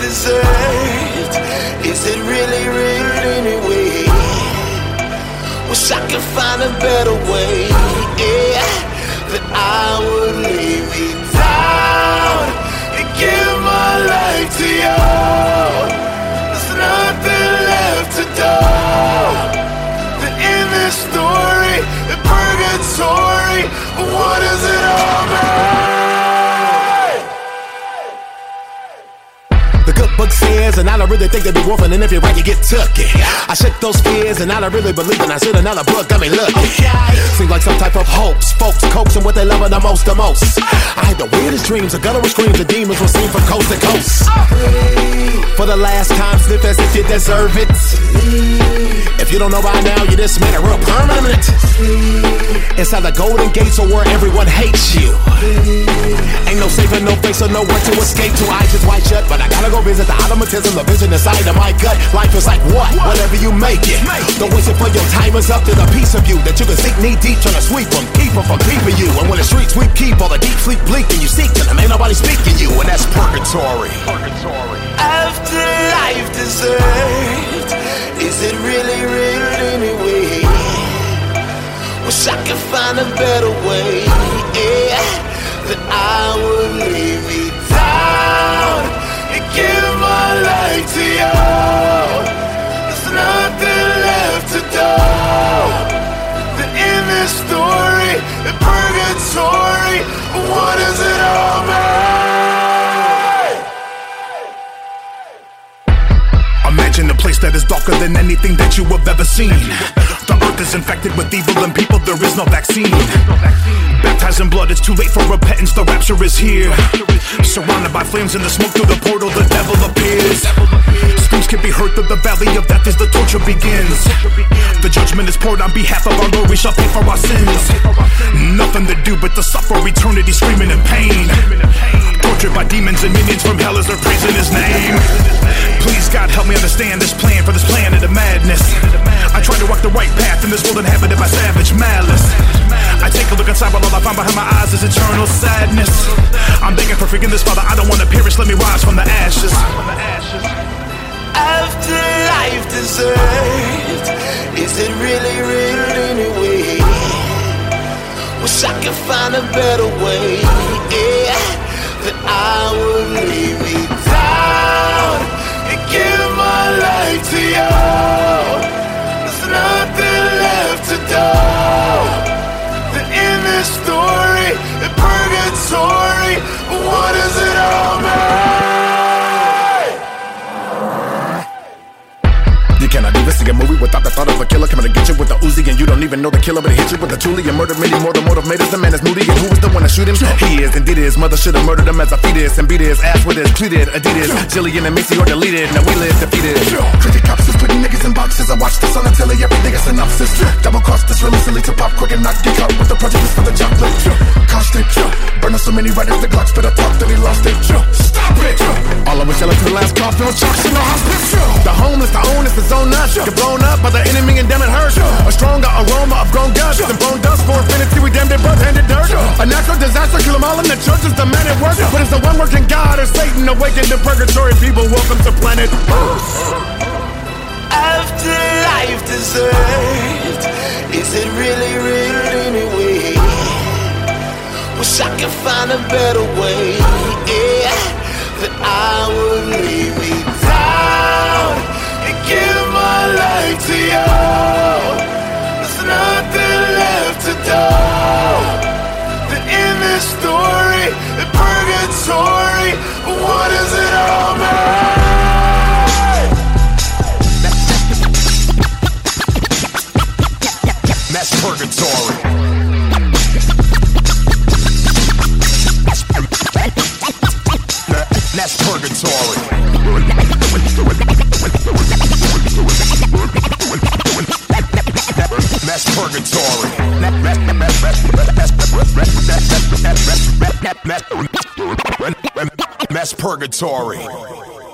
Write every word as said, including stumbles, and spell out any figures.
deserved? Is it really real anyway? Wish I could find a better way, yeah, that I would lay me down and give my life to you. There's nothing left to do. The end of this story, the purgatory, what does it all mean? The good book says, and I don't really think they be wolfing, and if you're right, you get took it. I shook those fears, and I don't really believe in. I should another book got me looking. Okay. Seems like some type of hoax. Folks coaxing what they love the most, the most. I had the weirdest dreams, the guttural screams, the demons were seen from coast to coast. For the last time, sniff as if you deserve it. If you don't know by now, you just made it real permanent. Inside the golden gates or where everyone hates you. Ain't no saving, no face, or nowhere to escape to. Eyes just wide shut, but I gotta go visit the automatism, the vision inside of my gut. Life is like what? Whatever you make it. Don't waste it for your time is up to the piece of you that you can seek knee deep, trying to sweep them, keep them from peeping you. And when the streets sweep, keep all the deep sleep bleak, and you seek to them, ain't nobody speaking you, and that's purgatory. Purgatory. After life deserved, is it really real anyway? Wish I could find a better way, yeah, that I would lay me down and give my life to you. There's nothing left to do. The end of this story, the purgatory, what does it all mean? Imagine a place that is darker than anything that you have ever seen. The earth is infected with evil and people, there is no vaccine. Baptized in blood, it's too late for repentance, the rapture is here. Surrounded by flames and the smoke through the portal, the devil appears. Screams can be heard through the valley of death as the torture begins. The judgment is poured on behalf of our Lord, we shall pay for our sins. Nothing to do but to suffer eternity screaming in pain. Tortured by demons and minions from hell as they're praising his name. Please God help me understand this plan for this planet of madness. I try to walk the right path in this world inhabited by savage malice. I take a look inside, but all I find behind my eyes is eternal sadness. I'm begging for forgiveness, Father, I don't want to perish, let me rise from the ashes. After life deserved, is it really real anyway? Wish I could find a better way, yeah, that I would lay me down and give my life to you. There's nothing left to do. The end of this story, the purgatory, what does it all mean? You cannot even see a movie without the thought of a killer coming to get you with the Uzi, and you don't even know the killer, but he hit you with the Thule and murdered many more. The motive made us the man is moody, and who was the one to shoot him? He is, indeed his mother should have murdered him as a fetus and beat his ass with his pleated Adidas. Jillian and Macy or deleted, now we live defeated. Critic cops is putting niggas in boxes. I watch this on the telly, everything is synopsis. Double cross this really silly to pop quick and not get caught with the prejudice for the chocolate. Caustic, burn up so many writers, the Glocks better talk till he lost it. Stop it! All of us yelling to the last cough, no chalks in the hospital. The homeless, the owners, the zone nuts. Get blown up by the enemy and damn it hurts. A stronger aroma of grown guts and bone dust for infinity. We damn it, both handed dirt. A natural disaster, kill them all in the churches, the man at work. But it's the one working God or Satan awakened to purgatory. People, welcome to planet Earth. After life deserved, is it really real anyway? Wish I could find a better way, yeah, that I would lay me down and give my life to you. There's nothing left to do. The end of this story, the purgatory, what does it all mean? That's purgatory. That's purgatory. That's purgatory. That's purgatory.